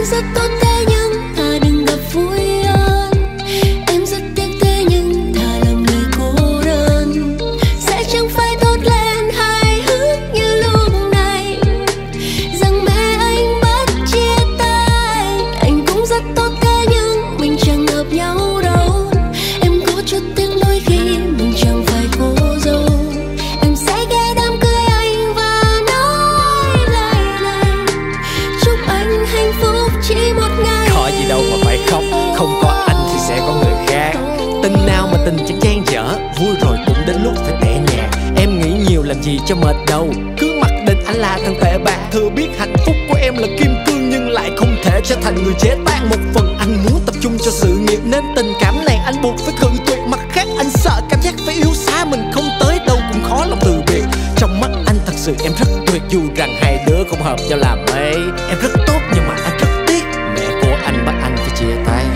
Anh rất tốt thế nhưng thà đừng gặp vui hơn. Em rất tiếc thế nhưng thà làm người cô đơn. Sẽ chẳng phải tốt lên hài hước như lúc này, rằng mẹ anh bắt chia tay. Anh cũng rất tốt thế nhưng mình chẳng hợp nhau đâu. Em có chút tiếc đôi khi mình chẳng phải cô dâu. Em sẽ ghé đám cưới anh và nói lời này, chúc anh hạnh phúc chỉ một ngày. Có gì đâu mà phải khóc, không có anh thì sẽ có người khác. Tình nào mà tình chẳng gian dở, vui rồi cũng đến lúc phải tẻ nhạt. Em nghĩ nhiều làm gì cho mệt đầu, cứ mặc định anh là thằng tệ bạc. Thừa biết hạnh phúc của em là kim cương nhưng lại không thể trở thành người chế tác. Một phần anh muốn tập trung cho sự nghiệp nên tình cảm này anh buộc phải cự tuyệt. Mặt khác anh sợ cảm giác phải yêu xa mình không tới đâu cũng khó lòng từ biệt. Trong mắt anh thật sự em rất tuyệt, dù rằng hai đứa không hợp nhau làm mấy. Em rất tốt nhưng mà anh rất tiếc, mẹ của anh bắt anh phải chia tay.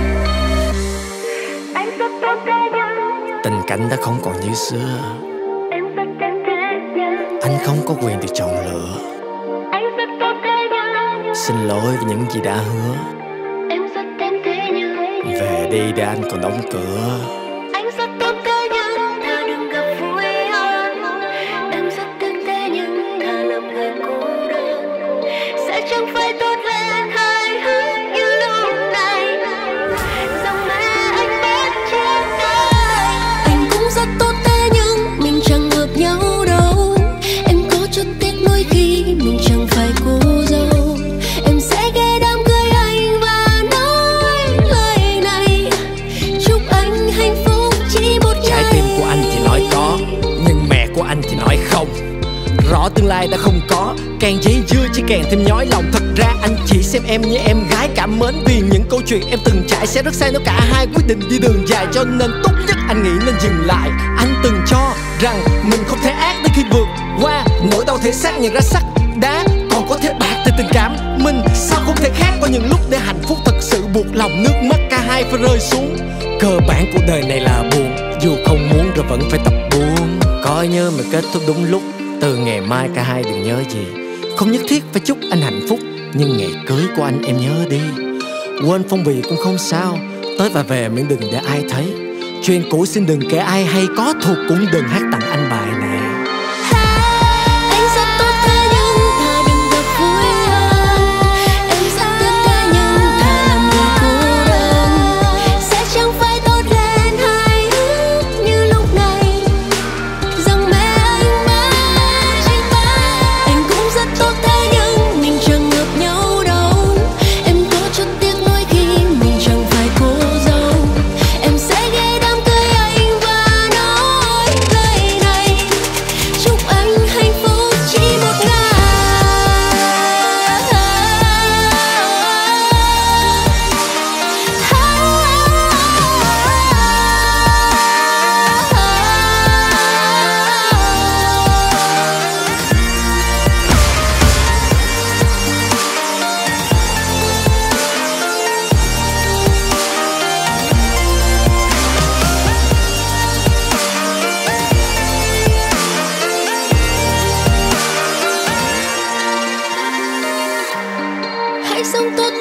Anh rất tốt thế nhưng Tình cảnh đã không còn như xưa, em rất tiếc thế nhưng anh không có quyền được chọn lựa. anh rất tốt thế nhưng Xin lỗi vì những gì đã hứa, em rất tiếc thế nhưng về đi để anh còn đóng cửa. anh rất tốt thế nhưng thà đừng gặp vui hơn. Em rất tiếc thế nhưng thà làm người cô đơn. Sẽ chẳng phải tốt lên hài hước như lúc này, rằng mẹ anh bắt chia tay. Anh cũng rất tốt thế nhưng mình chẳng hợp nhau đâu. Em có chút tiếc đôi khi mình chẳng phải cô dâu. Em sẽ ghé đám cưới anh và nói lời này, chúc anh hạnh phúc chỉ một ngày. Trái tim của anh thì nói có, nhưng mẹ của anh thì nói không. Rõ tương lai đã không có, càng giấy dưa chỉ càng thêm nhói lòng. Thật ra anh chỉ xem em như em gái cảm mến, vì những câu chuyện em từng trải sẽ rất sai nếu cả hai quyết định đi đường dài. Cho nên tốt nhất anh nghĩ nên dừng lại. Anh từng cho rằng mình không thể ác đến khi vượt qua nỗi đau thể xác, nhận ra sắt đá còn có thể bạc từ tình cảm. Mình sao không thể khác, có những lúc để hạnh phúc thật sự buộc lòng nước mắt cả hai phải rơi xuống. Cơ bản của đời này là buồn, dù không muốn rồi vẫn phải tập buông. Coi như mà kết thúc đúng lúc, từ ngày mai cả hai đừng nhớ gì. Không nhất thiết phải chúc anh hạnh phúc, nhưng ngày cưới của anh em nhớ đi. Quên phong bì cũng không sao, tới và về miễn đừng để ai thấy. Chuyện cũ xin đừng kể ai hay, có thuộc cũng đừng hát tặng anh bài này. Anh rất tốt thế nhưng thà đừng gặp vui hơn. Em rất tiếc thế nhưng thà làm người cô đơn. Sẽ chẳng phải tốt lên hài hước như lúc này, rằng mẹ anh bắt chia tay. Anh cũng rất tốt thế nhưng mình chẳng hợp nhau đâu. Em có chút tiếc đôi khi mình chẳng phải cô dâu. Em sẽ ghé đám cưới anh và nói lời này, chúc anh hạnh phúc chỉ một ngày. Hãy sống tốt